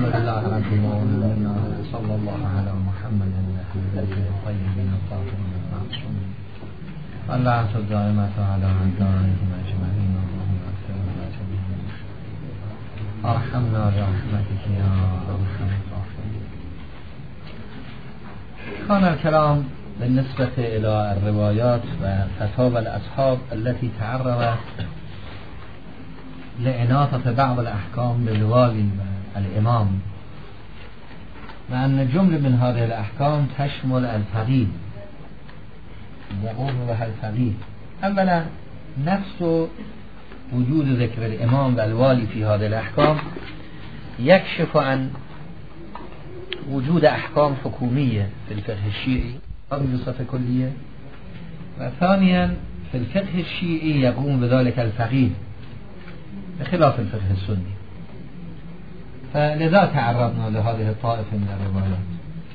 لله رب العالمين صلى الله على محمد الطيبين الطاهرين المعصومين اللعنة الدائمة على أعدائهم أجمعين اللهم اغفر لنا جميعا ارحمنا برحمتك يا ارحم الراحمين. كان الكلام بالنسبة إلى الروايات وفتاوى الأصحاب التي تعرضت لإناثة بعض الأحكام بالوالي والإمام، وأن جملة من هذه الأحكام تشمل الفقيه يقول بها الفقيه. أولا نفس وجود ذكر الإمام والوالي في هذه الأحكام يكشف عن وجود أحكام حكومية في الفقه الشيعي بصفة كلية، وثانيا في الفقه الشيعي يقوم بذلك الفقيه بخلاف الفقه السني، فلذا تعرضنا لهذه الطائفة من الروايات.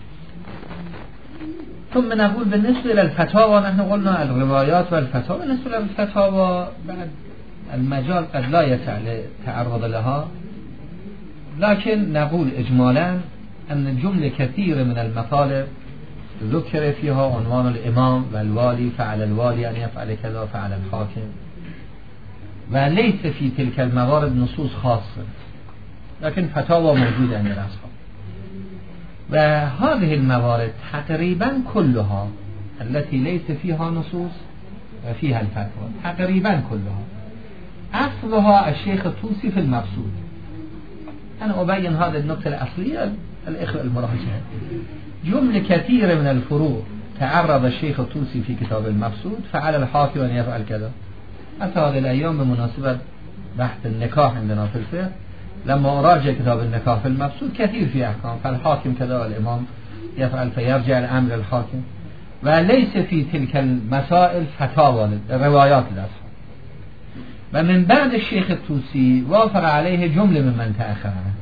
ثم نقول بالنسبة للفتاوى، نحن قلنا الروايات والفتاوى، بالنسبة للفتاوى بعد المجال قد لا يسع للتعرض لها، لكن نقول إجمالا أن جملة كثيرة من المطالب ذكر فيها عنوان الإمام والوالي، فعل الوالي أن يفعل كذا، فعل الحاكم، وليس في تلك الموارد نصوص خاصة، لكن فتاوى موجودة عند الأصحاب. وهذه الموارد تقريبا كلها التي ليس فيها نصوص وفيها الفتوى تقريبا كلها أصلها الشيخ الطوسي في المبسوط. أنا أبين هذه النقطة الأصلية الإخوة المراجعة. جملة كثيرة من الفروع تعرض الشيخ الطوسي في كتاب المبسوط، فعل الحاكم أن يفعل كذا. حتى هذه الأيام بمناسبة بحث النكاح عندنا في الفقه، لما أراجع كتاب النكاح في المبسوط كثير في أحكام، فالحاكم كذا والإمام يفعل، فيرجع الأمر للحاكم، وليس في تلك المسائل فتاوى روايات الأصحاب. ومن بعد الشيخ الطوسي وافر عليه جملة ممن تأخر عنه،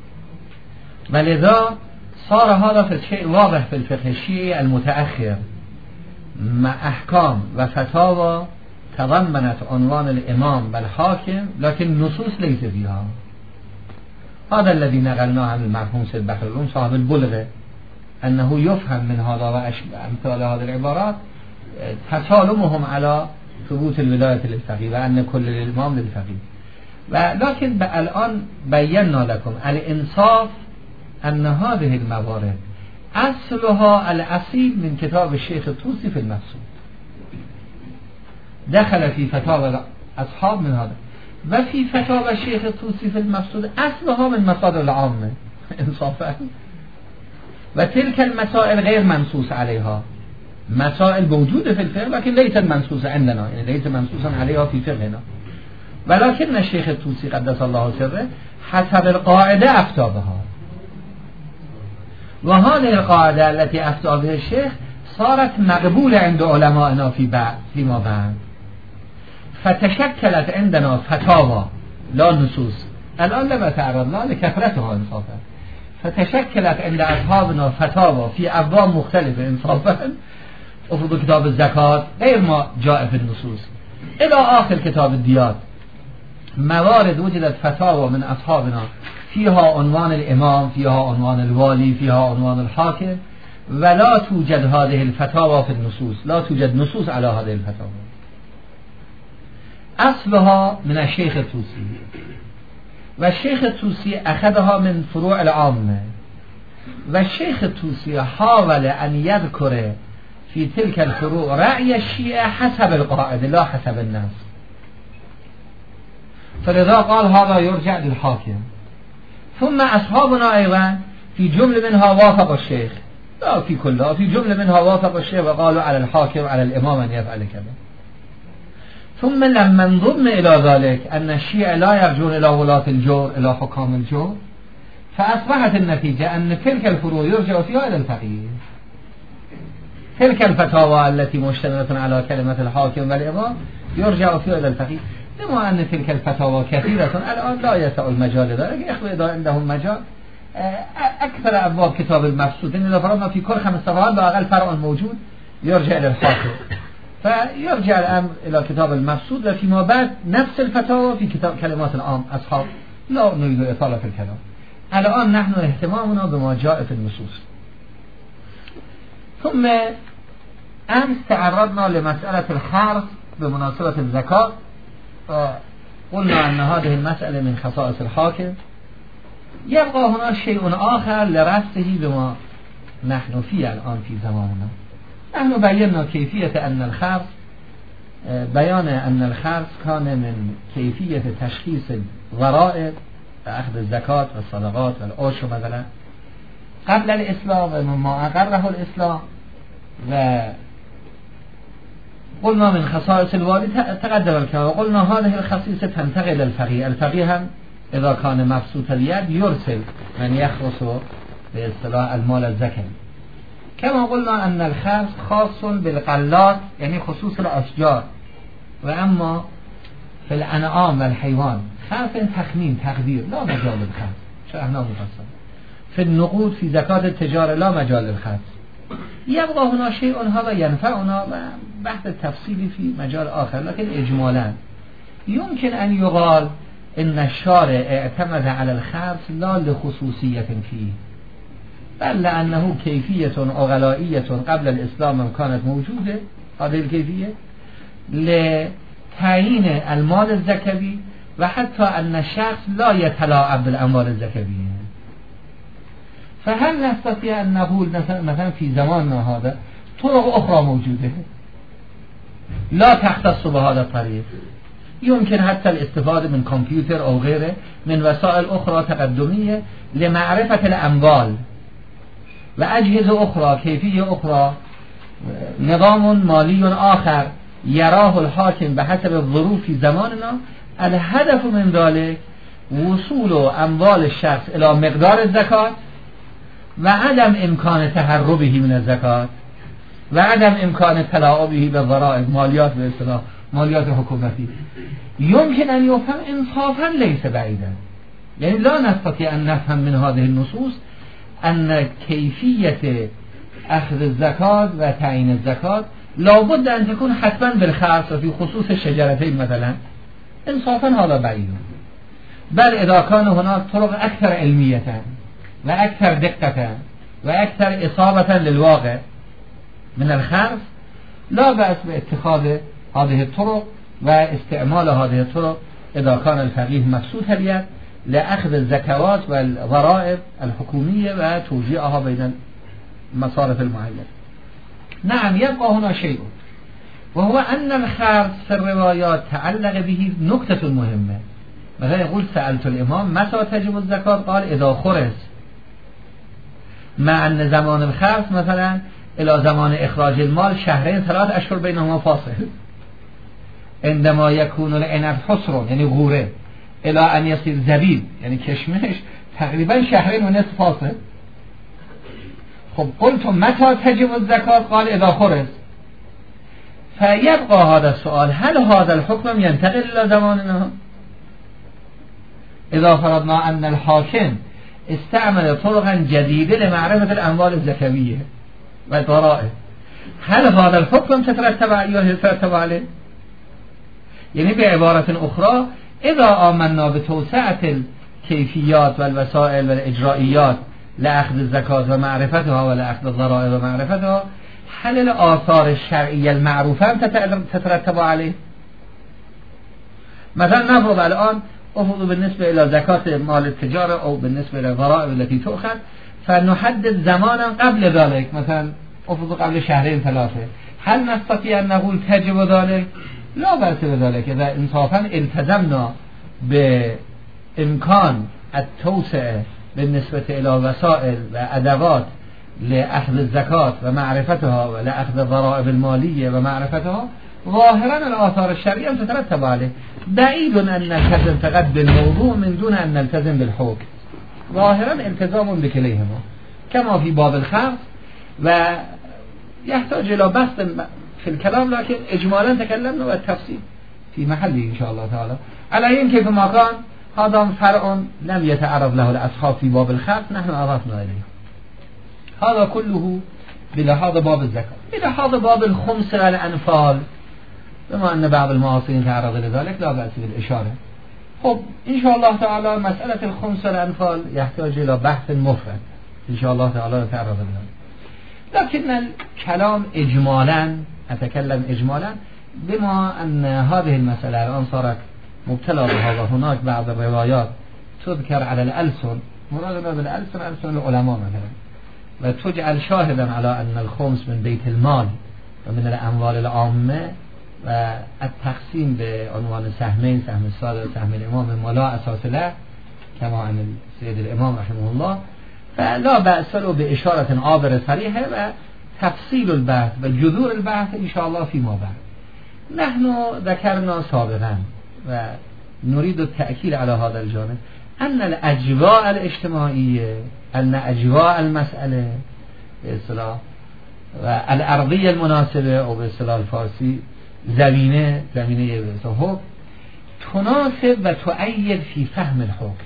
ولذا صار هذا في الشيء واضح في الفقه الشيعي المتأخر مع أحكام وفتاوى تضمنت عنوان الإمام والحاكم، لكن نصوص ليس فيها. هذا الذي نقلناه عن المرحوم سيد بكر الروم صاحب البلغة، أنه يفهم من هذا وأمثال هذه العبارات تسالمهم على ثبوت الولاية للفقيه وأن كل الإمام للفقيه. ولكن الآن بينا لكم الإنصاف أن هذه الموارد أصلها الأصيل من كتاب الشيخ الطوسي في المبسوط، دخل في فتاوى أصحاب من هذا، وفي فتاوى الشيخ الطوسي في المبسوط أصلها من مصادر العامة إنصافا. وتلك المسائل غير منصوص عليها، مسائل موجودة في الفقه لكن ليست منصوصة عندنا، يعني ليس منصوصا عليها في فقهنا، ولكن الشيخ الطوسي قدس الله سره حسب القاعدة أفتى بها. وهذه القاعدة التي أفتى بها الشيخ صارت مقبولة عند علمائنا فيما بعد، فتشكلت عندنا فتاوى لا نصوص. الآن لما تعرضنا لكثرتها إنصافا، فتشكلت عند أصحابنا فتاوى في أبواب مختلفة إنصافا، أفرض كتاب الزكاة غير ما جاء في النصوص، إلى آخر كتاب الديات موارد وجدت فتاوى من أصحابنا فيها عنوان الإمام، فيها عنوان الوالي، فيها عنوان الحاكم، ولا توجد هذه الفتاوى في النصوص، لا توجد نصوص على هذه الفتاوى. أصلها من الشيخ الطوسي، والشيخ الطوسي أخذها من فروع العامة، والشيخ الطوسي حاول أن يذكر في تلك الفروع رأي الشيعة حسب القاعدة لا حسب الناس، فلذا قال هذا يرجع للحاكم. ثم أصحابنا أيضا في جملة منها وافق الشيخ، لا في كلها، في جملة منها وافق الشيخ وقالوا على الحاكم على الإمام أن يفعل كذا. ثم لما انضم إلى ذلك أن الشيعة لا يرجون إلى ولاة الجور، إلى حكام الجور، فأصبحت النتيجة أن تلك الفروع يرجع فيها إلى الفقيه. تلك الفتاوى التي مشتملة على كلمة الحاكم والإمام يرجع فيها إلى الفقيه. لما أن تلك الفتاوى كثيرة الآن لا يسع المجال ذلك. إخوة إذا عندهم مجال أكثر أبواب كتاب المبسوط، إذا فرضنا في كل 5 صفحات بأقل فرع موجود يرجع إلى الحاكم، فيرجع الأمر إلى كتاب المبسوط، وفيما بعد نفس الفتاوى في كتاب كلمات العام أصحاب. لا نريد إطالة في الكلام. الان نحن اهتمامنا بما جاء في النصوص. ثم امس تعرضنا لمسألة الخرص بمناسبة الزكاة، قلنا أن هذه المسألة من خصائص الحاكم. يبقى هنا شيء آخر لربطه بما نحن فيه الآن في زماننا. نحن بينا كيفية أن الخرص، بيان أن الخرص كان من كيفية تشخيص الضرائب أخذ الزكاة والصدقات والعشر مثلا قبل الإسلام ومما أقره الإسلام. وقلنا من خصائص الوالي تقدم الكلام، وقلنا هذه الخصيصة تنتقل للفقيه. الفقيه هم إذا كان مبسوط اليد يرسل من يخرص باصطلاح المال الزكوي. كما قلنا أن الخرص خاص بالقلات يعني خصوص الأشجار، وأما في الأنعام والحيوان خرص تخمين تقدير لا مجال للخرص، شرحنا مفصل. في النقود في زكاة التجارة لا مجال للخرص. يبقى هنا شيء هذا ينفعنا بحث التفصيلي في مجال آخر، لكن إجمالا يمكن أن يقال إن الشارع اعتمد على الخرص لا لخصوصية فيه، بل لأنه كيفية أغلائية قبل الإسلام كانت موجودة، هذه الكيفية لتعيين المال الزكوي، وحتى أن الشخص لا يتلاعب بالأموال الزكوية. فهل نستطيع أن نقول مثلا في زماننا هذا طرق أخرى موجودة لا تختص بهذا الطريق؟ يمكن حتى الاستفادة من كمبيوتر أو غيره من وسائل أخرى تقدمية لمعرفة الأموال وأجهزة أخرى، كيفية أخرى، نظام مالي آخر يراه الحاكم بحسب الظروف في زماننا. الهدف من ذلك وصول أموال الشخص إلى مقدار الزكاة وعدم إمكان تهربه من الزكاة وعدم إمكان تلاعبه بالضرائب، ماليات باصطلاح ماليات حكومتي. يمكن أن يفهم إنصافا ليس بعيدا، يعني لا نستطيع أن نفهم من هذه النصوص أن كيفية أخذ الزكاة وتعيين الزكاة لابد أن تكون حتما بالخرص وفي خصوص الشجرتين مثلا. إنصافا هذا بعيد، بل إذا كان هناك طرق أكثر علمية وأكثر دقة وأكثر إصابة للواقع من الخرص لا بأس باتخاذ هذه الطرق واستعمال هذه الطرق إذا كان الفقيه مبسوط اليد لأخذ الزكوات والضرائب الحكومية وتوزيعها بين المصارف المعينة. نعم، يبقى هنا شيء، وهو أن الخرص في الروايات تعلق به نكتة مهمة. مثلا يقول سألت الإمام متى تجب الزكاة؟ قال إذا خرص، مع أن زمان الخرص مثلا إلى زمان إخراج المال شهرين 3 أشهر بينهما فاصل. عندما يكون العنب حصر يعني غوره إلى أن يصير زبيب يعني كشمش تقريبا 2.5 شهر فاصل. خب قلت متى تجب الزكاة؟ قال إذا خرص. فيبقى هذا السؤال، هل هذا الحكم ينتقل إلى زماننا؟ إذا فرضنا أن الحاكم استعمل طرقا جديدة لمعرفة الأموال الزكوية والضرائب، هل هذا الحكم تترتب عليه؟ يعني بعبارة أخرى، إذا آمنا بتوسعة الكيفيات والوسائل والإجرائيات لأخذ الزكاة ومعرفتها ولأخذ الضرائب ومعرفتها، هل الآثار الشرعية المعروفة تترتب عليه؟ مثلا نفرض الآن أفضل بالنسبة إلى زكاة مال التجارة أو بالنسبة إلى الضرائب التي تؤخذ، فنحدد زمانا قبل ذلك، مثلا أفضل قبل 2-3 شهور. هل نستطيع أن نقول تجب ذلك؟ لا بأس بذلك إذا إنصافا التزمنا بإمكان التوسعة بالنسبة إلى وسائل وأدوات لأخذ الزكاة ومعرفتها ولأخذ الضرائب المالية ومعرفتها. ظاهرا الآثار الشرعية تترتب عليه. بعيد أن نلتزم فقط بالموضوع من دون أن نلتزم بالحكم. ظاهرا التزام بكليهما كما في باب الخرص، ويحتاج إلى بحث في الكلام، لكن إجمالا تكلمنا والتفصيل في محله إن شاء الله تعالى. على أي كيف ما كان هذا فرع لم يتعرض له الأصحاب في باب الخرص، نحن عرفنا إليه. هذا كله بلحاظ باب الزكاة. بلحاظ باب الخمس والأنفال، بما أن بعض المعاصرين تعرض لذلك لا بأس بالإشارة. خب ان شاء الله تعالی مسئله الخمس والانفال يحتاج الى بحث مفرد ان شاء الله تعالی نتعرض له، لكن الكلام اجمالا اتكلم اجمالا بما ان هذه المسألة الان صارت مبتلى بها وهناك بعض الروايات تذكر على الألسن، مرادنا بالألسن ألسن العلماء مثلا، وتجعل شاهدا على أن الخمس من بيت المال ومن الأموال العامة، والتقسيم بعنوان سهمين، سهم الصادق سهم الإمام ولا أساس له كما عن السيد الإمام رحمه الله، فلا بأس له بإشارة عابرة صريحة وتفصيل البحث وجذور البحث إن شاء الله فيما بعد. نحن ذكرنا سابقا ونريد التأكيد على هذا الجانب أن الأجواء الاجتماعية، أن أجواء المسألة بإصطلاح والأرضية المناسبة أو بإصطلاح الفارسي زمینه بصحب تناسب و تؤید في فهم الحكم.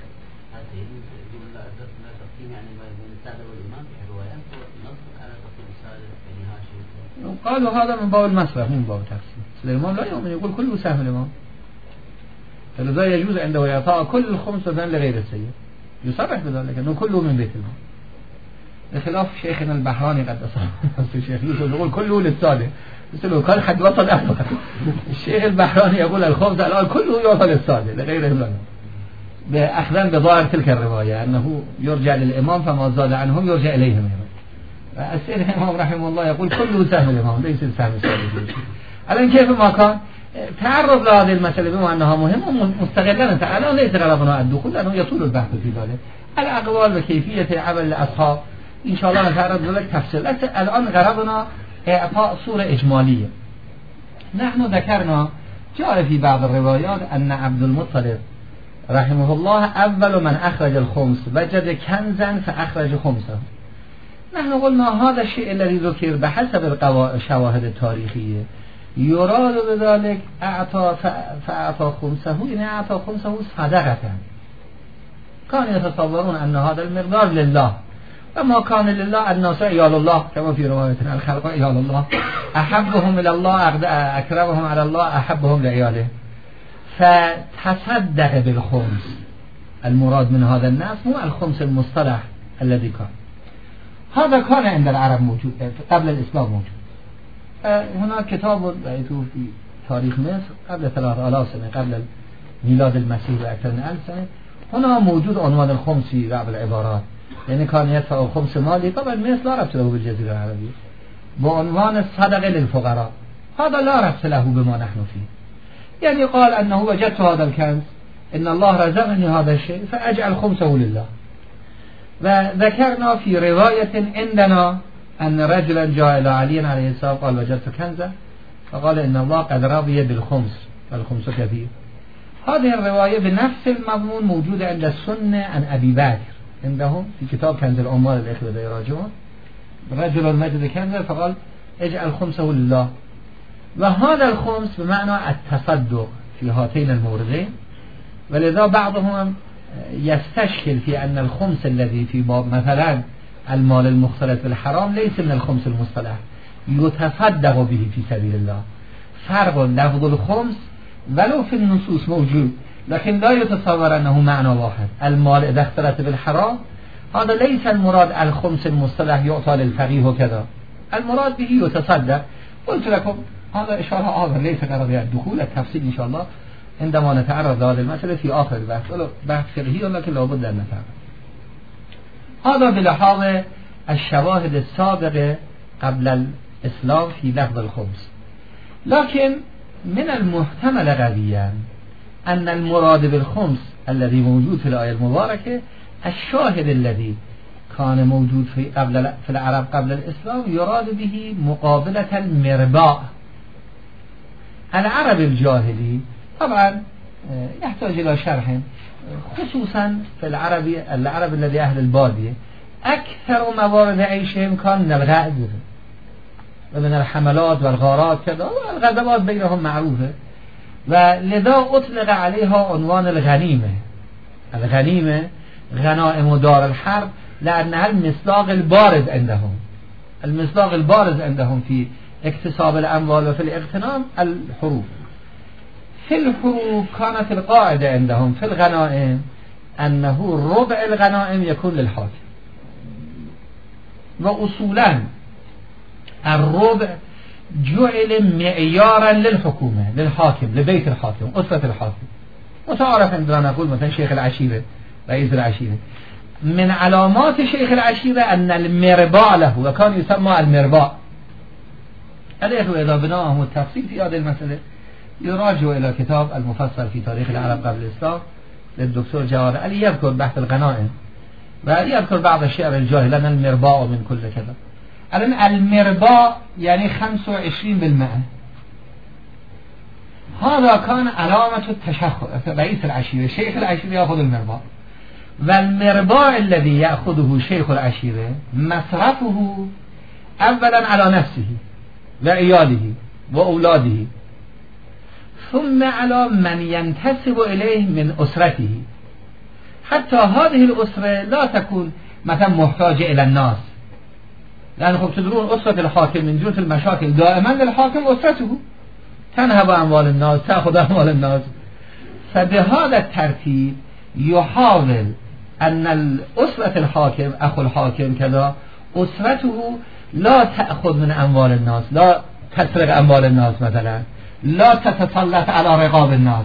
قالوا هذا من باب المصرف من باب التقسيم. الإمام لا يؤمن يقول كله سهم الإمام، فلذا يجوز عنده إعطاء كل الخمس لغير السيد، يصرح بذلك أنه كله من بيت المال، بخلاف شيخنا البحراني قد أصاب الشيخ يوسف يقول كله للسادة، مثل كان حد وصل أكبر. الشيخ البحراني يقول الخمس الآن كله يوصل للسادة لغير المال، أخذا بظاهر تلك الرواية أنه يرجع للإمام فما زاد عنهم يرجع إليهم. السيد الإمام رحمه الله يقول كله سهم الإمام ليس سهم السادة. الآن كيف ما كان تعرض لهذه المسألة بما أنها مهمة مستغلا تعالى، ليس غرضنا الدخول لأنه يطول البحث في ذلك، الأقوال وكيفية عمل الأصحاب إن شاء الله نتعرض لذلك تفصيل. الآن غرضنا إعطاء صورة إجمالية. نحن ذكرنا جاء في بعض الروايات أن عبد المطلب رحمه الله أول من أخرج الخمس وجد كنزا فأخرج خمسه. نحن قلنا هذا الشيء الذي ذكر بحسب الشواهد التاريخية يراد بذلك فأعطى خمسه، إن أعطى خمسه صدقة. كانوا يتصورون أن هذا المقدار لله، وما كان لله الناس عيال الله كما في روايتنا الخلق عيال الله أحبهم إلى الله أكرمهم على الله أحبهم لعياله، فتصدق بالخمس. المراد من هذا الناس مو الخمس المصطلح الذي كان، هذا كان عند العرب موجود قبل الإسلام موجود. هناك كتاب رأيته في تاريخ مصر قبل 3000 سنة قبل ميلاد المسيح بأكثر من 1000 سنة، هنا موجود عنوان الخمس في بعض العبارات، يعني كان يدفع خمس مالي. طبعا مصر لا ربط له بالجزيرة العربية، بعنوان الصدقة للفقراء، هذا لا ربط له بما نحن فيه. يعني قال أنه وجدت هذا الكنز، إن الله رزقني هذا الشيء فأجعل خمسه لله. وذكرنا في رواية عندنا أن رجلا جاء إلى علي عليه السلام قال وجدت كنزا، فقال إن الله قد رضي بالخمس والخمس كثير. هذه الرواية بنفس المضمون موجودة عند السنة عن أبي بكر عندهم في كتاب كنز الأموال الإخوة يراجعون. رجل مجد كنزا فقال اجعل خمسه لله، وهذا الخمس بمعنى التصدق في هاتين الموردين. ولذا بعضهم يستشكل في أن الخمس الذي في باب مثلا المال المختلط بالحرام ليس من الخمس المصطلح، يتصدق به في سبيل الله. فرق لفظ الخمس ولو في النصوص موجود، لكن لا يتصور أنه معنى واحد. المال إذا اختلط بالحرام هذا ليس المراد الخمس المصطلح يعطى للفقيه وكذا، المراد به يتصدق. قلت لكم هذا إشارة آخر ليس قرار الدخول التفصيل إن شاء الله عندما نتعرض لهذه المسألة في آخر البحث، ولو بحث فقهي لكن لابد أن نتعرض. هذا بلحاظ الشواهد السابقة قبل الإسلام في لفظ الخمس. لكن من المحتمل قويا أن المراد بالخمس الذي موجود في الآية المباركة الشاهد الذي كان موجود في العرب قبل الإسلام يراد به مقابلة المرباء. العرب الجاهلي طبعا يحتاج إلى شرح، خصوصا في العرب الذي أهل البادية أكثر موارد عيشهم كان من الغزو ومن الحملات والغارات كذا، والغزوات بينهم معروفة، ولذا أطلق عليها عنوان الغنيمة. الغنيمة غنائم دار الحرب لأنها المصداق البارز عندهم، المصداق البارز عندهم في اكتساب الأموال وفي الاغتنام الحروب. في الحروب كانت القاعدة عندهم في الغنائم أنه ربع الغنائم يكون للحاكم، وأصولا الربع جعل معيارا للحكومة للحاكم لبيت الحاكم أسرة الحاكم. متعارف عندنا نقول مثلا شيخ العشيرة رئيس العشيرة، من علامات شيخ العشيرة أن المرباع له وكان يسمى المرباع. الإخوة إذا بناهم التفصيل في هذه المسألة يراجعوا إلى كتاب المفصل في تاريخ العرب قبل الإسلام للدكتور جواد علي، يذكر بحث الغنائم ويذكر بعض الشعر الجاهل أن المرباع من كل كذا. الآن المرباع يعني 25%. هذا كان علامة التشخص. رئيس العشيرة شيخ العشيرة يأخذ المرباع، والمرباع الذي يأخذه شيخ العشيرة مصرفه أولا على نفسه وعياله وأولاده، ثم على من ينتسب إليه من أسرته، حتى هذه الأسرة لا تكون مثلا محتاجة إلى الناس، لأن خب تدرون أسرة الحاكم من جهة المشاكل دائما للحاكم أسرته تنهب أموال الناس تأخذ أموال الناس. فبهذا الترتيب يحاول أن الأسرة الحاكم أخو الحاكم كذا أسرته لا تأخذ من أموال الناس، لا تسرق أموال الناس مثلا، لا تتسلط على رقاب الناس.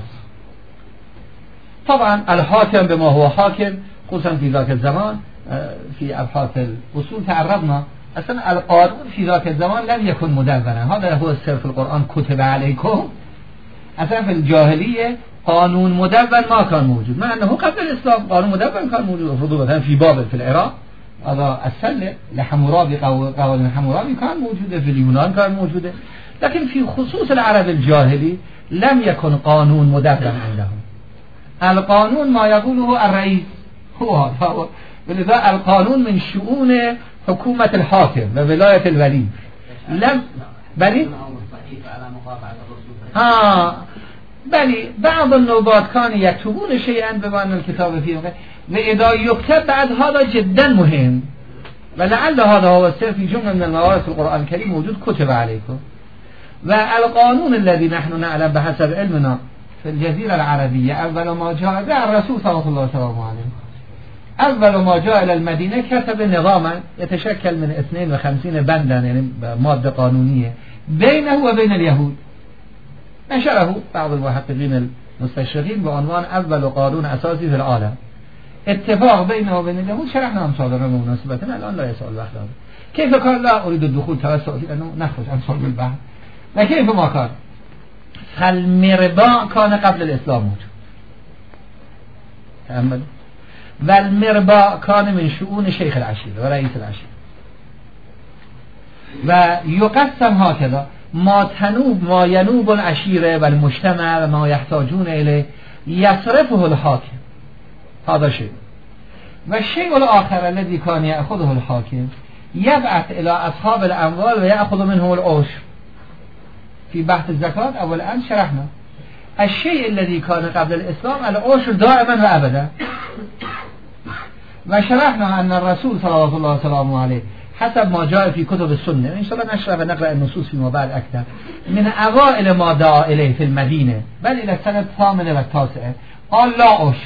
طبعا الحاكم بما هو حاكم خصوصا في ذاك الزمان في أبحاث الأصول تعرضنا أصلا القانون في ذاك الزمان لم يكن مدونا. هذا هو السر في القرآن كتب عليكم. أصلا في الجاهلية قانون مدون ما كان موجود، مع أنه قبل الإسلام قانون مدون كان موجود. افرضوا مثلا في بابل في العراق هذا السلة لحمورابي قوانين حمورابي كان موجودة، في اليونان كان موجودة، لكن في خصوص العرب الجاهلي لم يكن قانون مدون عندهم. القانون ما يقوله الرئيس هو ولذا القانون من شؤون حكومة الحاكم وولاية الولي. لم بلي بلي بعض النوبات كانوا يكتبون شيئا بمعنى الكتاب فيه، وإذا يكتب بعد هذا جدا مهم، ولعل هذا هو السر في جملة من الموارد في القرآن الكريم موجود كتب عليكم. والقانون الذي نحن نعلم بحسب علمنا في الجزيرة العربية أول ما جاء الرسول صلى الله عليه وسلم أول ما جاء إلى المدينة كتب نظاما يتشكل من 52 بندا يعني مادة قانونية بينه وبين اليهود، نشره بعض المحققين المستشرقين بعنوان أول قانون أساسي في العالم، اتفاق بينه وبين اليهود. شرحنا مصادرة بمناسبتنا الآن لا يسأل الوقت هذا كيف كان. لا أريد الدخول توسع فيه لأنه نخرج عن صلب البحث، لكيف ما كان. فالمرباع كان قبل الإسلام موجود تأمل، والمرباع كان من شؤون شيخ العشيرة ورئيس العشيرة، ويقسم هكذا ما ينوب العشيرة والمجتمع وما يحتاجون إليه يصرفه الحاكم. هذا شيء. والشيء الآخر الذي كان يأخذه الحاكم يبعث إلى أصحاب الأموال ويأخذ منهم العشر. في بحث الزكاة أولا شرحنا الشيء الذي كان قبل الإسلام العشر دائما وأبدا، وشرحنا أن الرسول صلى الله عليه وسلم حسب ما جاء في كتب السنة، إن شاء الله نشرح ونقرأ النصوص فيما بعد أكثر، من أوائل ما دعا إليه في المدينة بل إلى السنة 8 و9 قال لا عشر.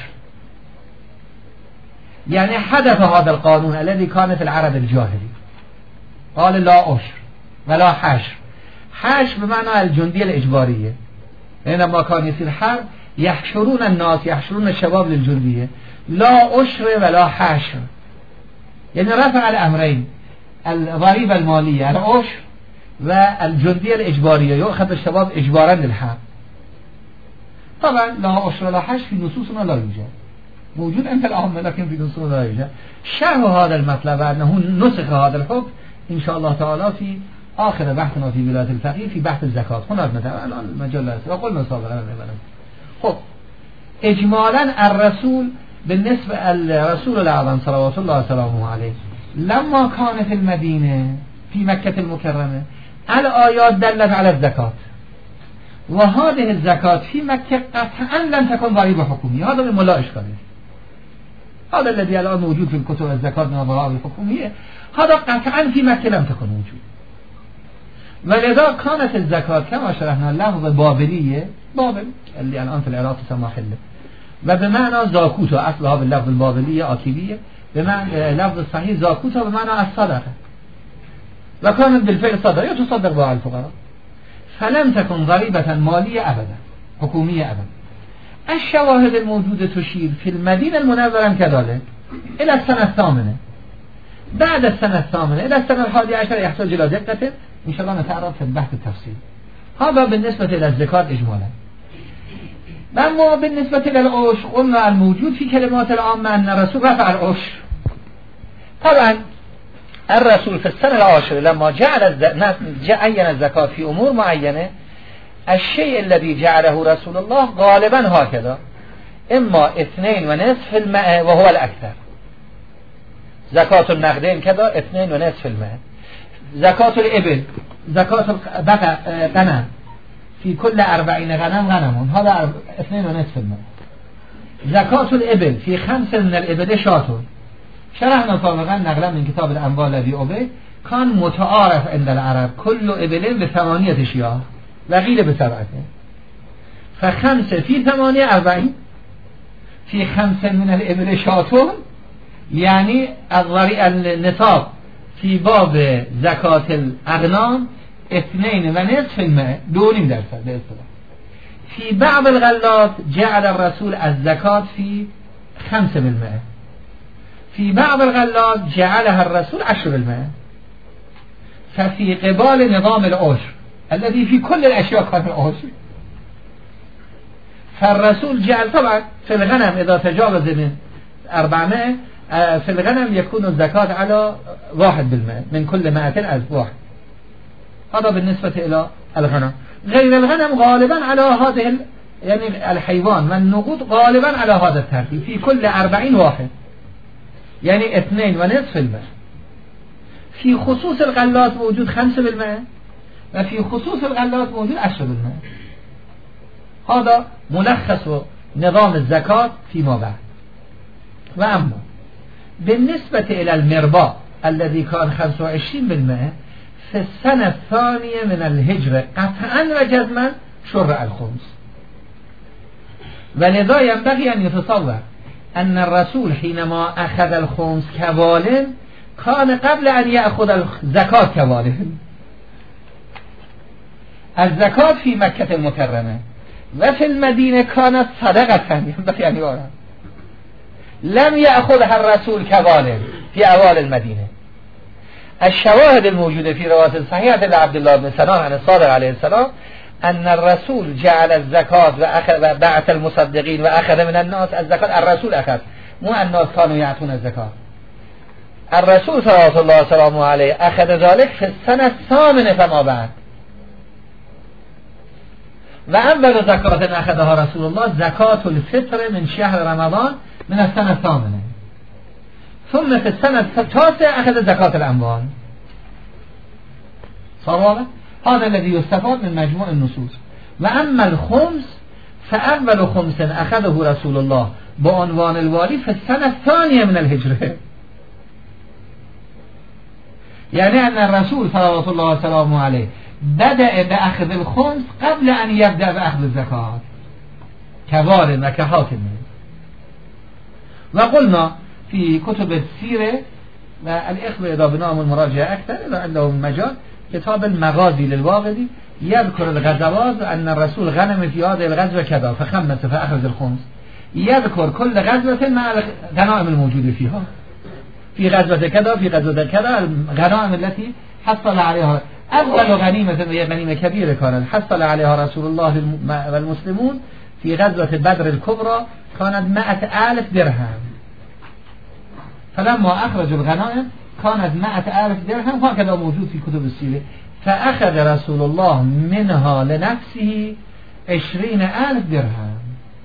يعني حدث هذا القانون الذي كان في العرب الجاهلي، قال لا عشر ولا حشر. حشر بمعنى الجندية الإجبارية، حينما كان يصير حرب يحشرون الناس يحشرون الشباب للجندية، لا عشر ولا حشر، يعني رفع الأمرين، الضريبة المالية العشر والجندية الإجبارية يؤخذ الشباب إجبارا للحرب. طبعا لا عشر ولا حشر في نصوصنا لا يوجد، موجود أنت الأهم لكن في نصوصنا لا يوجد. شرح هذا المطلب أنه نسخ هذا الحكم إن شاء الله تعالى في آخر بحثنا في ولاية الفقيه في بحث الزكاة. هناك مثلا الآن المجال وقلنا صادرا. خب إجمالا الرسول بالنسبة الرسول الأعظم صلوات الله وسلامه عليه لما كان في المدينة في مكة المكرمة الآيات دلت على الزكاة، وهذه الزكاة في مكة قطعا لم تكن ضريبة حكومية. هذا من لا إشكال، هذا الذي الآن موجود في الكتب الزكاة من الضرائب الحكومية هذا قطعا في مكة لم تكن موجود. ولذا كانت الزكاة كما شرحنا لفظ بابلیه، بابل اللي الان في العراق تسمى حله، و به معنی زاکوتا، اصلها باللفظ البابلیه آکیلیه، به معنی لفظ صحیح زاکوتا به معنی الصدقه، و كانت بالفعل صدقه يتصدق بها الفقراء، فلم تكن ضريبة مالية أبدا حكومية أبدا. الشواهد الموجودة تشير في المدينة المنورة كذلك إلى السنة الثامنة، بعد السنة الثامنة إلى السنة 11 يحتاج إلى دقة إن شاء الله نتعرض في البحث التفصيلي. هذا بالنسبة إلى الزكاة إجمالا. أما بالنسبة إلى العشر قلنا الموجود في كلمات العامة أن الرسول رفع العشر. طبعا الرسول في السنة العاشرة لما عين الزكاة في أمور معينة، الشيء الذي جعله رسول الله غالبا هكذا، إما 2.5% وهو الأكثر، زكاة النقدين كذا 2.5%، زكاة الإبل، زكاة غنم في كل 40 غنم غنم هذا 2.5%، زكاة الإبل في 5 من الإبل شاة. شرحنا سابقا نقلا من كتاب الأنبال الذي أبي كان متعارف عند العرب كل إبل ب8 شياه وقيل ب7، ف5 في 8 40 في 5 من الإبل شاة، يعني النصاب في باب زكاة الأغنام 2.5%، 2.5% باصطلاح. في بعض الغلات جعل الرسول الزكاة في 5%، في بعض الغلات جعلها الرسول 10%. ففي قبال نظام العشر الذي في كل الأشياء كان العشر، فالرسول جعل طبعا في الغنم إذا تجاوز من 400 في الغنم يكون الزكاة على 1% من كل 200,000 واحد. هذا بالنسبة إلى الغنم. غير الغنم غالبا على هذه يعني الحيوان والنقود غالبا على هذا الترتيب، في كل 40 واحد، يعني 2.5%. في خصوص الغلات موجود 5%، وفي خصوص الغلات موجود 10%. هذا ملخص نظام الزكاة فيما بعد. وأما بالنسبة إلى المرباء الذي كان 25% في السنة الثانية من الهجرة قطعا وجزما شرع الخمس، ولذا ينبغي أن يتصور أن الرسول حينما أخذ الخمس كوال كان قبل أن يأخذ الزكاة كوال. الزكاة في مكة المكرمة وفي المدينة كانت صدقة، ينبغي أن يعلم لم يأخذها الرسول كوال في أوائل المدينة. الشواهد الموجودة في رواية صحيحة لعبد الله بن سنان عن الصادق عليه السلام أن الرسول جعل الزكاة وبعث المصدقين وأخذ من الناس الزكاة. الرسول أخذ، مو الناس كانوا يعطون الزكاة. الرسول صلى الله عليه وسلم عليه أخذ ذلك في السنة الثامنة فما بعد. وأول زكاة أخذها رسول الله زكاة الفطر من شهر رمضان من السنة الثامنة، ثم في السنة التاسعة أخذ زكاة الأموال. صار هذا الذي يستفاد من مجموع النصوص. وأما الخمس فأول خمس أخذه رسول الله بعنوان الوالي في السنة الثانية من الهجرة، يعني أن الرسول صلى الله عليه وسلم عليه بدأ بأخذ الخمس قبل أن يبدأ بأخذ الزكاة كوال وكحاكم. وقلنا في كتب السيرة والإخوة إذا بنام المراجعة أكثر إذا عندهم مجال كتاب المغازي للواقدي يذكر الغزوات أن الرسول غنم في هذه الغزوة كذا فخمس فأخذ الخمس، يذكر كل غزوة مع الغنائم الموجودة فيها، في غزوة كذا في غزوة كذا الغنائم التي حصل عليها. أول غنيمة وهي غنيمة كبيرة كانت حصل عليها رسول الله والمسلمون في غزوة بدر الكبرى كانت 100,000 درهم، فلما أخرجوا الغنائم كانت 100,000 درهم، هكذا موجود في كتب السيرة. فأخذ رسول الله منها لنفسه 20,000 درهم.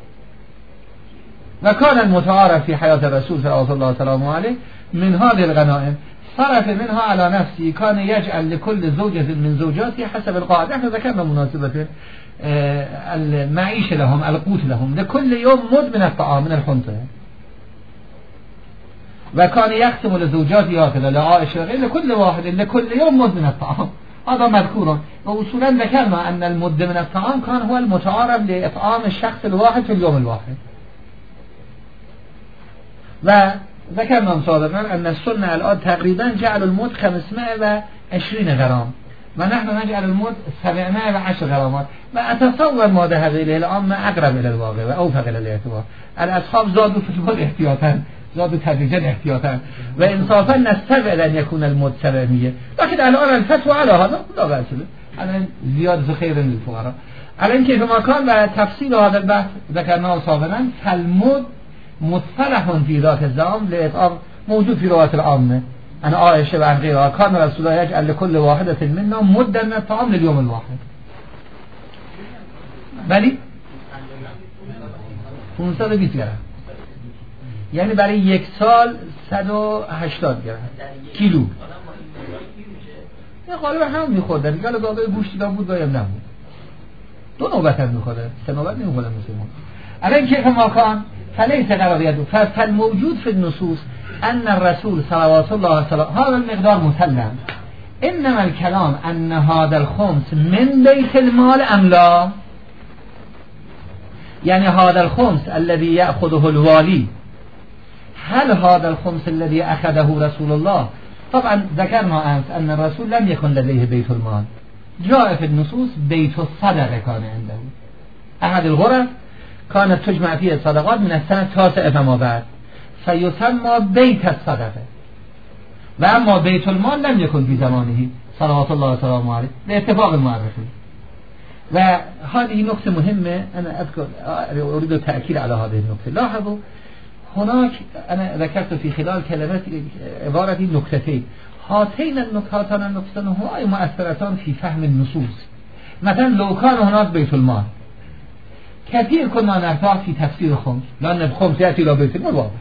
وكان المتعارف في حياة الرسول صلى الله عليه وسلم من هذه الغنائم صرف منها على نفسه، كان يجعل لكل زوجة من زوجاته حسب القاعدة. احنا ذكرنا مناسبة المعيشة لهم، القوت لهم، لكل يوم مد من الطعام من الحنطة. وكان يقسم لزوجاته هكذا لعائشة لكل واحد لكل يوم مد من الطعام، هذا مذكور واصولا ذكرنا ان المد من الطعام كان هو المتعارف لاطعام الشخص الواحد في اليوم الواحد. و ذكرنا سابقا ان السنه الان تقريبا جعل المد 520 غرام و نحن نجعل المد 710 غرامات و اتصور ما ذهب اليه الان اقرب الى الواقع و اوفق الى الاعتبار. الاصحاب زادوا في المد احتياطا، زادوا تدریجا احتیاطا و انصافا نستبعد ان يكون المد 700 لكن الان الفتوى على هذا لا بأس به، الان زيادة خير للفقراء. الان كيف ما كان و تفصيل هذا البحث ذكرناه سابقا فالمد مصطلح في ذات الزعم لإطعام موجود في رواية العامة أنا عائشة وعن غيرها كان رسول الله يجعل لكل واحدة منا مدا من الطعام لليوم الواحد. بلی 520 گرم یعنی برای یک سال 180 گرم کیلو. نه غالبا هم میخوردن، گاله گاهی گوشت دام بود گاهی نبود، دو نوبت هم میخوردن، سه نوبت نمیخوردن مثل ما. الان کیف ما کان فليس قراريته فالموجود في النصوص أن الرسول صلوات الله وسلامه هذا المقدار مسلم، إنما الكلام أن هذا الخمس من بيت المال أم لا، يعني هذا الخمس الذي يأخذه الوالي هل هذا الخمس الذي أخذه رسول الله. طبعا ذكرنا أمس أن الرسول لم يكن لديه بيت المال، جاء في النصوص بيت الصدقة كان عنده، أحد الغرف كانت تجمع فيه الصدقات من السنة التاسعة فما بعد فيسمى بيت الصدقة. و اما بيت المال لم يكن في زمانه صلوات الله وسلامه عليه باتفاق المؤرخين. و هذه نقطة مهمة أنا أذكر أريد التأكيد على هذه النقطة. لاحظوا هناك أنا ذكرت في خلال كلمات عبارة نقطتين، هاتين النقطتان هما مؤثرتان في فهم النصوص. مثلا لو كان هناك بيت المال كثير كنا نرتاح في تفسير الخمس لأن الخمس يأتي إلى بيت المال واضح.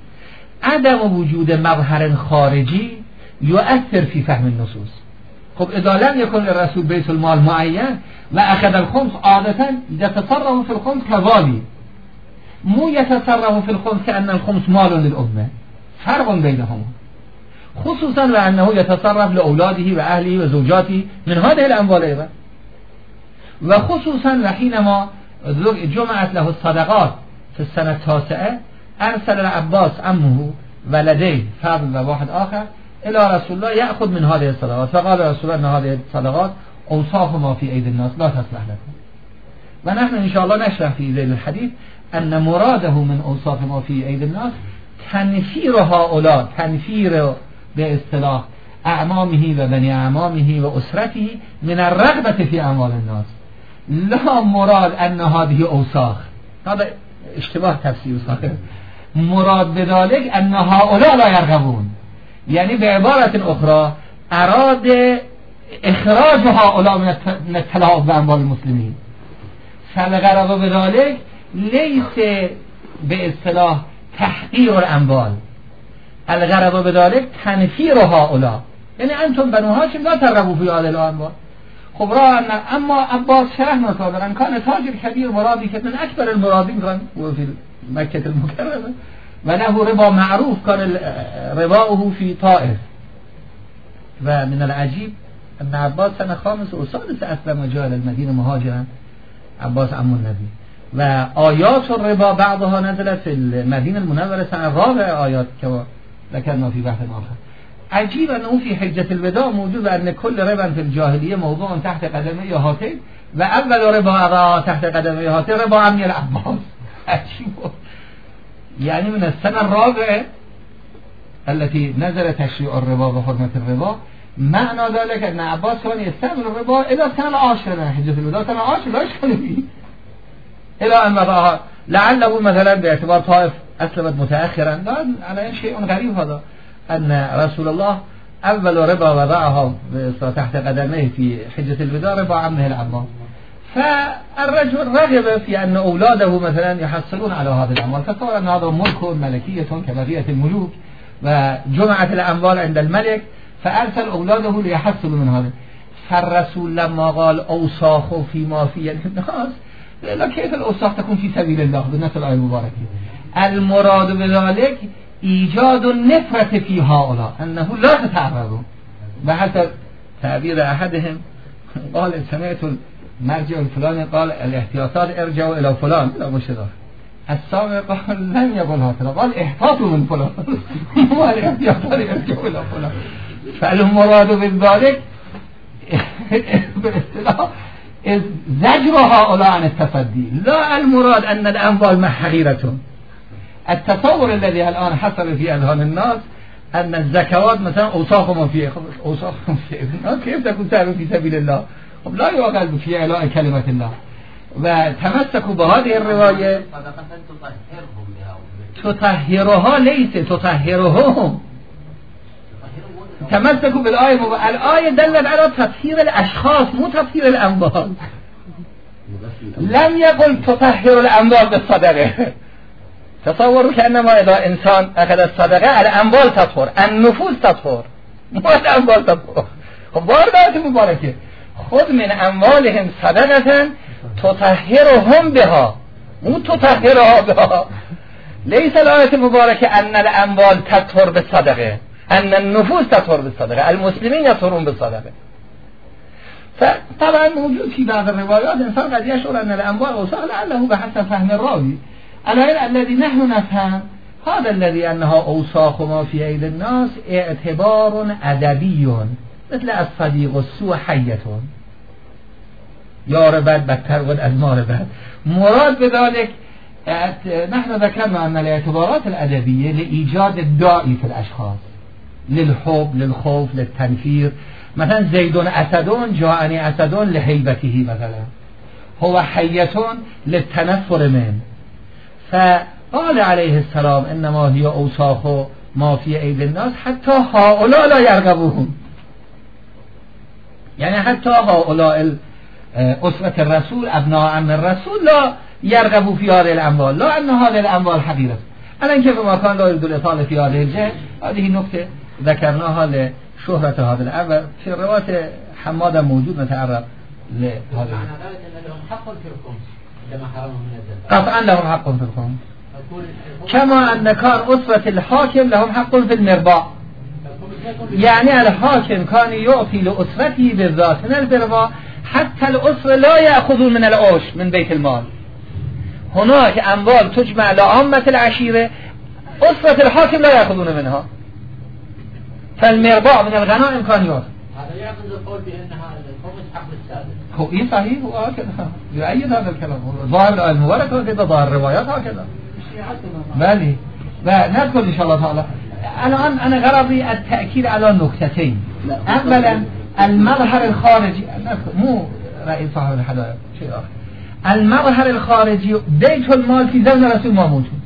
عدم وجود مظهر خارجي يؤثر في فهم النصوص. خب إذا لم يكن الرسول بيت المال معين وأخذ الخمس عادة يتصرف في الخمس كوالي، مو يتصرف في الخمس كأن الخمس مال للأمة، فرق بينهما، خصوصا وأنه يتصرف لأولاده وأهله وزوجاته من هذه الأموال أيضا، وخصوصا وحينما جمعت له الصدقات في السنة التاسعة أرسل العباس عمه ولديه فضل وواحد آخر إلى رسول الله يأخذ من هذه الصدقات، فقال رسول الله أن هذه الصدقات أوصاف ما في أيدي الناس لا تصلح لكم. ونحن إن شاء الله نشرح في ذيل الحديث أن مراده من أوصاف ما في أيدي الناس تنفير هؤلاء، تنفير باصطلاح أعمامه وبني أعمامه وأسرته من الرغبة في أموال الناس، لا مراد أن هذه أوساخ، هذا اشتباه تفسير صحيح. مراد بذلك أن هؤلاء لا يرغبون، يعني بعبارة أخرى أراد إخراج هؤلاء من التلاعب بأموال المسلمين. فالغرض بذلك ليس باصطلاح تحقير الأموال، الغرض بذلك تنفير هؤلاء، يعني أنتم بنو هاشم لا ترغبوا في هذه الأموال. خب اما عباس شرحنا سابقا كان تاجر كبير مرابي من أكبر المرابين كان في مكة المكرمة، وله ربا معروف كان رباؤه في طائف. ومن العجيب أن عباس سنة 5 و6 أسلم وجاء إلى المدينة مهاجرا، عباس عم النبي، وآيات الربا بعضها نزلت في المدينة المنورة سنة 4 آيات كما ذكرنا في بحث آخر. عجيب أنه في حجة الوداع موجود أن كل ربا في الجاهلية موضوع تحت قدمي هاتين، وأول ربا تحت قدمي هاتين ربا عمي العباس. عجيب، يعني من السنة 4 التي نزل تشريع الربا وحرمة الربا، معنى ذلك أن عباس كان يستعمل الربا إلى السنة 10 من حجة الوداع، سنة 10 لا يشكل فيه، إلى أن وضعها لعله مثلا باعتبار طائف أسلمت متأخرا. لا، على شيء غريب هذا أن رسول الله أول ربا وضعها تحت قدميه في حجة الوداع ربا عمه العباس. فالرجل رغب في أن أولاده مثلا يحصلون على هذه الأموال، فصار أن هذا ملك ملكية كبقية الملوك، وجمعت الأموال عند الملك فأرسل أولاده ليحصلوا من هذا. فالرسول لما قال أوساخ فيما في الناس، لا، كيف الأوساخ تكون في سبيل الله بالنسبة الآية المباركة؟ المراد بذلك إيجاد النفرة في هؤلاء، أنه لا تتعرضوا، وحتى تعبیر احدهم قال سمعت المرجع الفلاني قال الاحتياطات ارجعوا الى فلان لا مشدار السابق قال لم يقل هكذا قال احتاطوا من فلان والاحتياطات ارجعوا الى فلان فالمراد بذلك باصطلاح زجر هؤلاء عن التصدي لا المراد ان الاموال محقيرة. التصور الذي الان حصل في اذهان الناس ان الزكوات مثلا اوساخهم في كيف تكون تعمل في سبيل الله خب لا يعقل في اعلاء كلمة الله وتمسكوا بهذه الرواية تطهرها ليس تطهرهم تمسكوا بالآية الآية دلت على تطهير الأشخاص مو تطهير الأموال. لم يقل تطهر الأموال بالصدقة. تصوروا كأنما إذا إنسان أخذ الصدقة الأموال تطهر النفوس تطهر مو الأموال تطهر. خب باردات مباركة خذ من أموالهم صدقة تطهرهم بها مو تطهرها بها. ليس الآية المباركة أن الأموال تطهر بالصدقة أن النفوس تطهر بالصدقة المسلمين يطهرون بالصدقة. فطبعا موجود في بعض الروايات إنسان قد يشعر أن الأموال أوساخ لعله بحسب فهم الراوي. الذي نحن نفهم هذا الذي أنها أوساخ ما في أيدي الناس اعتبار أدبي مثل الصديق السوء حية يار بد بدتر ود از مار بد. مراد بذلك نحن ذكرنا أن الاعتبارات الأدبية لإيجاد الداعي في الأشخاص للحب للخوف للتنفير. مثلا زيد أسد جاءني أسد لهيبته مثلا هو حية للتنفر منه. فقال عليه السلام إنما هي أوساخ ما في أيدي الناس حتى هؤلاء لا يرغبون يعني حتى هؤلاء أسرة الرسول أبناء عم الرسول لا يرغبوا في هذه الأموال لا أن هذه الأموال حقيرة. الآن كيف ما كان لا يريد الإطالة في هذه الجهة هذه نقطة ذكرناها لشهرة هذا الأمر. في الرواية حماد موجود متعرض لهذا معنى ذلك أن لهم حق في الخمس عندما حرموا من الزكاة قطعا لهم حق في الخمس كما أن كان أسرة الحاكم لهم حق في المرباع. يعني الحاكم كان يعطي لأسرته بالذات من المرباع حتى الأسرة لا يأخذون من العوش من بيت المال. هناك أموال تجمع لعامة العشيرة أسرة الحاكم لا يأخذون منها فالمرباع من الغنائم كان يأخذ. هذا يعقد القول بأنها الخمس حق السادس. هو إيه صحيح هو هكذا يؤيد هذا الكلام ظاهر الآية المباركة وكذا ظاهر الروايات هكذا. بله نذكر إن شاء الله تعالى. الآن أنا غرضي التأكيد على نكتتين. أولا المظهر الخارجي مو رأي صاحب الحدائق شيء آخر. المظهر الخارجي بيت المال في زمن رسول ما موجود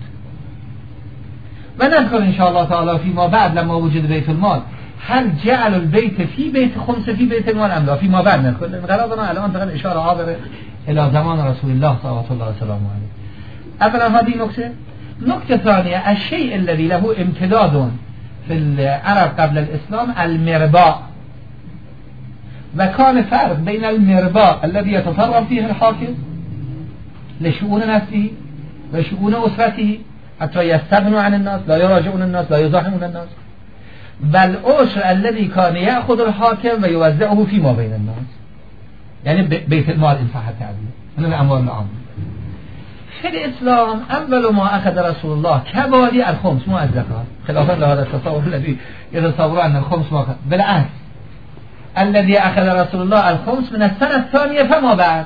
ونذكر إن شاء الله تعالى فيما بعد لما وجد بيت المال هل جعل البيت في بيت خمس في بيت المال أم لا فيما بعد نذكر. غرضنا الآن تقل إشارة عابرة إلى زمان رسول الله صلى الله عليه وسلم. أولا هذه نكتة. نكتة ثانية الشيء الذي له امتداد في العرب قبل الإسلام المرباع وكان فرق بين المرباع الذي يتصرف فيه الحاكم لشؤون نفسه وشؤون أسرته حتى يستغنوا عن الناس لا يراجعون الناس لا يزاحمون الناس بل أسر الذي كان يأخذ الحاكم ويوزعه فيما بين الناس يعني بيت المال إن صح التعبير من الأموال العامة. في الإسلام أول ما أخذ رسول الله كبالي الخمس مو الزكاة خلافا لهذا التصور الذي يتصور أن الخمس ما بالعكس الذي أخذ رسول الله الخمس من السنة الثانية فما بعد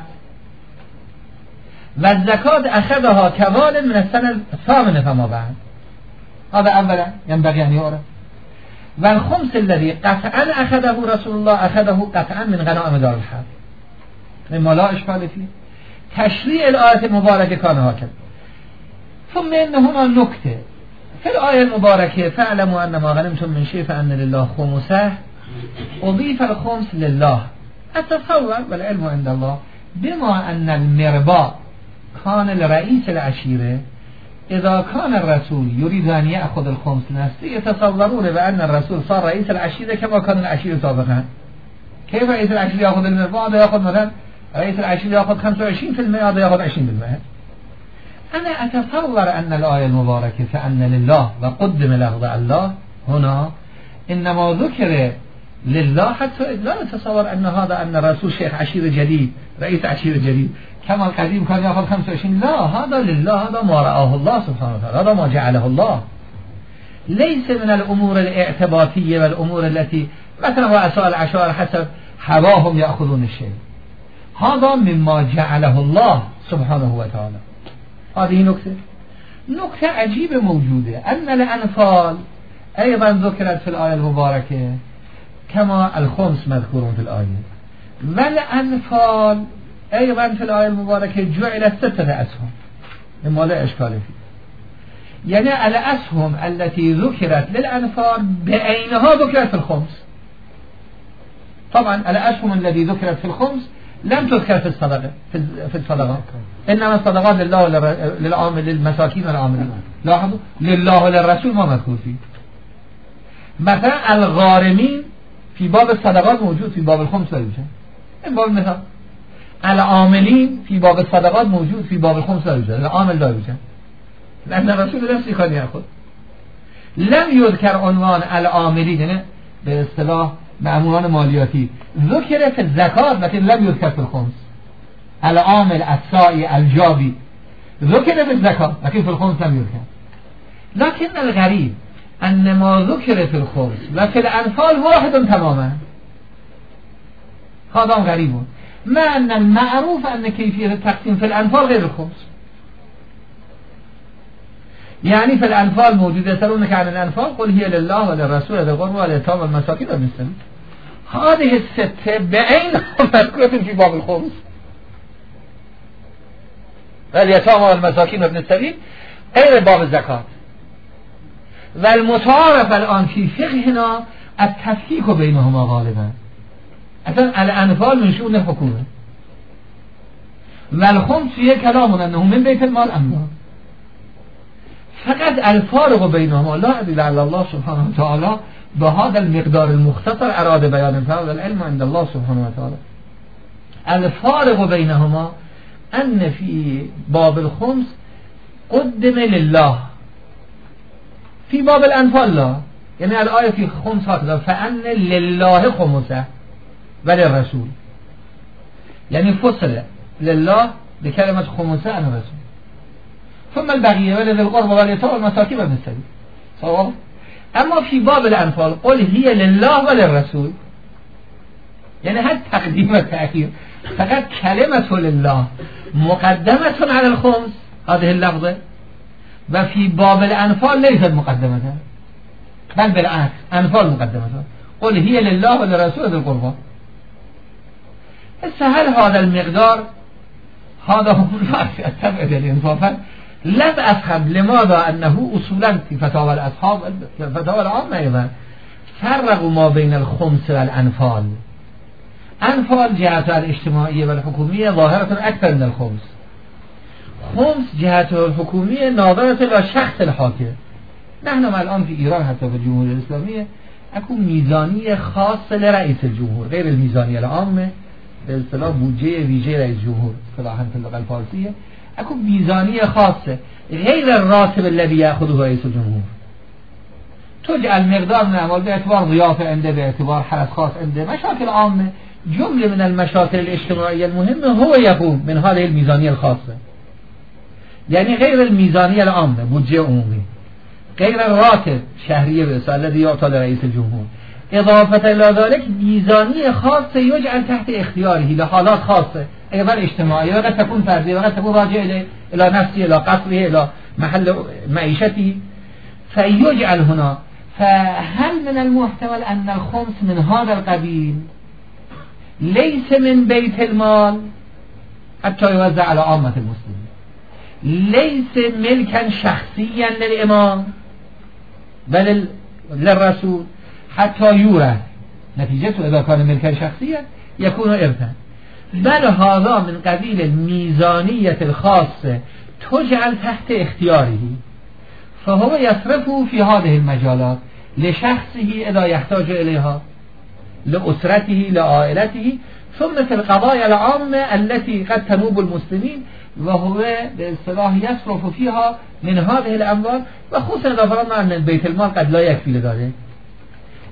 والزكاة أخذها كمال من السنة الثامنة فما بعد. هذا أولا ينبغي أن يعرف. والخمس الذي قطعا أخذه رسول الله أخذه قطعا من غنائم دار الحرب مما لا إشكال فيه. تشريع الآية المباركة كان هكذا. ثم إن هنا نكتة في الآية المباركة فاعلموا أن ما غنمتم من شيء فأن لله خمسه أضيف الخمس لله. أتصور والعلم عند الله بما أن المرباع كان لرئيس العشيرة إذا كان الرسول يريد أن يأخذ الخمس نفسه يتصورون بأن الرسول صار رئيس العشيرة كما كان العشيرة سابقا. كيف رئيس العشيرة يأخذ المرباع؟ هذا يأخذ مثلا رئيس العشيرة يأخذ 25% هذا يأخذ 20%. أنا أتصور أن الآية المباركة فأن لله وقدم له الله هنا إنما ذكر لله حتى لا نتصور أن هذا أن الرسول شيخ عشيرة جديد رئيس عشيرة جديد كما القديم كان يأخذ 25. لا، هذا لله، هذا ما رآه الله سبحانه وتعالى، هذا ما جعله الله. ليس من الأمور الاعتباطية والأمور التي مثلا رؤساء العشائر حسب هواهم يأخذون الشيء. هذا مما جعله الله سبحانه وتعالى. هذه نكتة عجيبة موجودة، أن الأنفال أيضا ذكرت في الآية المباركة كما الخمس مذكور في الآية، والأنفال أيضا في الآية المباركة جعلت 6 أسهم مما لا إشكال فيه. يعني الأسهم التي ذكرت للأنفال بعينها ذكرت في الخمس. طبعا الأسهم التي ذكرت في الخمس لم تذكر في الصدقة في الصدقات، إنما الصدقات لله للعامل للمساكين والعاملين. لاحظوا لله وللرسول ما مذكور فيه. مثلا الغارمين في باب الصدقات موجود، في باب الخمس لا يوجد. این باب مثال العاملين في باب الصدقات موجود، في باب الخمس لا يوجد. العامل لا يوجد لأن الرسول نفسه كان يأخذ. لم يذكر عنوان العاملين، يعني به اصطلاح مأموران مالیاتی، ذکر في الزکات لكن لم يذكر في الخمس. العامل السائي الجابي ذكر في الزكاة لكن في الخمس لم يذكر. لكن الغريب أن ما ذكر في الخمس وفي الأنفال واحد تماما. هذا غريب، ما أن المعروف أن كيفية التقسيم في الأنفال غير الخمس. يعني في الأنفال موجود يسألونك عن الأنفال قل هي لله وللرسول ذي القربى واليتامى والمساكين وابن السبيل. هذه الستة بعينها مذكورة في باب الخمس. اليتامى والمساكين وابن السبيل غير باب الزكاة. والمتعارف الآن في فقهنا التفكيك بينهما غالبا. أصلا الأنفال من شؤون الحكومة والخمس فيه كلام أنه من بيت المال أمنا. فقط الفارق بينهما لا أدري لعل الله سبحانه وتعالى بهذا المقدار المختصر أراد بيان الفرق والعلم عند الله سبحانه وتعالى. الفارق بينهما أن في باب الخمس قدم لله، في باب الأنفال لا. يعني الآية في خمس هكذا فأن لله خمسه وللرسول، يعني فصل لله بكلمة خمسه عن الرسول، ثم البقية ولذي القربى واليتامى والمساكين وابن السبيل. صواب. أما في باب الأنفال قل هي لله وللرسول، يعني هل تقديم والتأخير فقط كلمة لله مقدمة على الخمس هذه اللفظة، وفي باب الأنفال ليست مقدمة بل بالعكس أنفال مقدمة. قل هي لله وللرسول ذي القربى. هل هذا المقدار هذا هو التبعد الإنصافا لا أفهم لماذا أنه أصولا في فتاوى الأصحاب الفتاوى العامة أيضا فرقوا ما بين الخمس والأنفال. أنفال جهتها الاجتماعية والحكومية ظاهرة أكثر من الخمس. خمس جهته الحكومية ناظرة إلى شخص الحاكم. نحن الآن في إيران حتى في الجمهورية الإسلامية أكون ميزانية خاصة لرئيس الجمهور غير الميزانية العامة به اصطلاح بودجه ویژه رئیس جمهور اصطلاحا في اللغة الفارسية. أكون ميزانية خاصة غير الراتب الذي يأخذه رئيس الجمهور. تجعل مقدار من الأموال باعتبار ضيافة عنده، باعتبار حرس خاص عنده، مشاكل عامة. جملة من المشاكل الاجتماعية المهمة هو يقوم من هذه الميزانية الخاصة، يعني غير الميزانية العامة بودجه عمومي، غير الراتب شهرية بأسا الذي يعطى لرئيس الجمهور، إضافة إلى ذلك ميزانية خاصة يجعل تحت اختياره لحالات خاصة أيضا اجتماعية، وقد تكون فردية وقد تكون راجعة إلى نفسه إلى قصره إلى محل معيشته فيجعل هنا. فهل من المحتمل أن الخمس من هذا القبيل ليس من بيت المال حتى يوزع على عامة المسلمين، ليس ملكا شخصيا للإمام بل للرسول حتى يورث، نتيجته إذا كان ملكا شخصيا يكون إرثا، بل هذا من قبيل الميزانية الخاصة تجعل تحت اختياره، فهو يصرفه في هذه المجالات لشخصه إذا يحتاج إليها، لأسرته لعائلته، ثم في القضايا العامة التي قد تنوب المسلمين وهو باصطلاح يصرف فيها من هذه الأموال، وخصوصا إذا فرضنا أن البيت المال قد لا يكفي لذلك.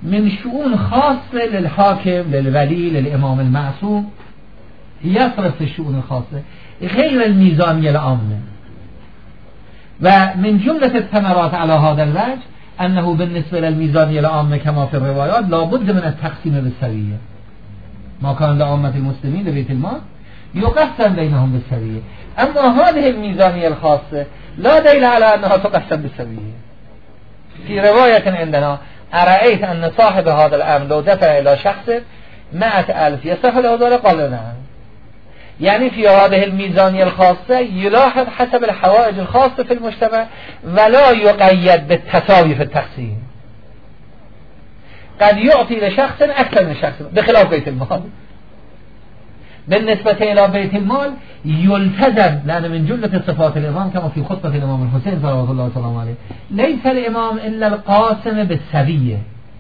من شؤون خاصة للحاكم للولي للإمام المعصوم يصرف الشؤون الخاصة غير الميزانية العامة. ومن جملة الثمرات على هذا الوجه أنه بالنسبة للميزانية العامة كما في الروايات لابد من التقسيم بالسوية. ما كان لعامة المسلمين لبيت المال يقسم بينهم بالسوية، أما هذه الميزانية الخاصة لا دليل على أنها تقسم بالسوية. في رواية عندنا أرأيت أن صاحب هذا الأمر لو دفع إلى شخص 100,000 يصح له ذلك؟ قال نعم. يعني في هذه الميزانية الخاصة يلاحظ حسب الحوائج الخاصة في المجتمع ولا يقيد بالتساوي في التقسيم. قد يعطي لشخص أكثر من شخص بخلاف بيت المال. بالنسبة إلى بيت المال يلتزم، لأن من جملة صفات الإمام كما في خطبة الإمام الحسين صلى الله عليه وسلم ليس الإمام إلا القاسم بالسوية.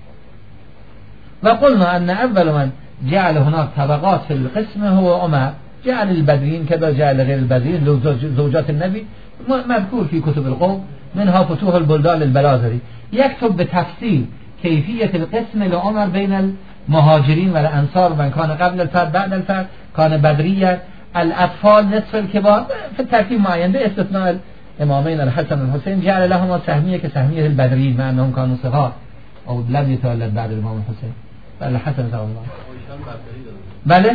وقلنا أن أول من جعل هناك طبقات في القسم هو عمر، جعل البدرين كذا جعل غير البدرين زوجات النبي مذكور في كتب القوم، منها فتوح البلدان للبلازري يكتب بتفصيل كيفية القسم لعمر بين المهاجرين والأنصار، من كان قبل الفتح بعد الفتح، كان بدريا، الأطفال نصف الكبار في الترتيب معين باستثناء الإمامين الحسن والحسين جعل لهم سهمية كسهمية البدريين مع أنهم كانوا صغار أو لم يتولد بعد الإمام الحسين الحسن صلى الله بله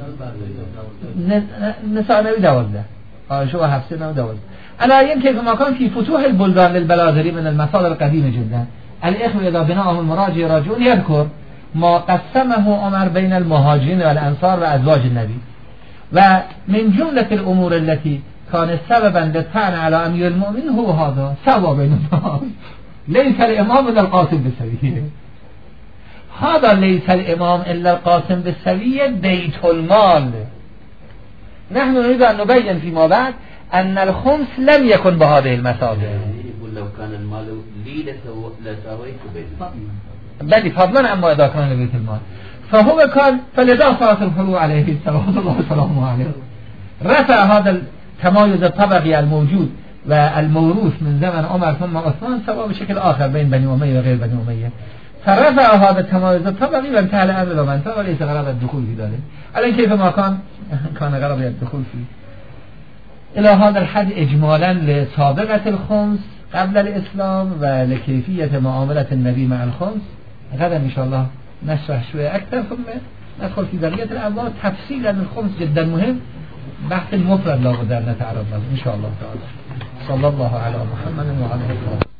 نساء نبي 12 شو حفصين نبي 12. أنا يمكن كما كان في فتوح البلدان للبلازري من المصادر القديمة جدا الإخوة إذا بناهم المراجع يراجعون يذكر ما قسمه عمر بين المهاجرين والأنصار وأزواج النبي. ومن جملة الأمور التي كانت سببا للطعن على أمير المؤمنين هو هذا سوى بين الناس، ليس الإمام إلا القاسم بالسوية. هذا ليس الإمام إلا القاسم بالسوية بيت المال. نحن نريد أن نبين فيما بعد أن الخمس لم يكن بهذه المثابة. يقول لو كان المال لي لسويت بيت بل فضلا عما إذا كان لبيت المال، فهو كان فلذا صلاة الفروع عليه صلوات الله وسلامه عليه رفع هذا التمايز الطبقي الموجود والموروث من زمن عمر ثم عثمان سواء بشكل آخر بين بني أمية وغير بني أمية، فرفع هذا التمايز الطبقي وانتهى الأمر بمنطقة وليس غرض الدخول في ذلك. على كيف ما كان غرض الدخول فيه. إلى هذا الحد إجمالا لسابقة الخمس قبل الإسلام ولكيفية معاملة النبي مع الخمس. غدا إن شاء الله نشرح شوية أكثر ثم ندخل في بقية الأبواب تفصيلا. الخمس جدا مهم، بحث المفرد لا بد أن نتعرض له إن شاء الله تعالى. صلى الله على محمد وعلى آله وصحبه.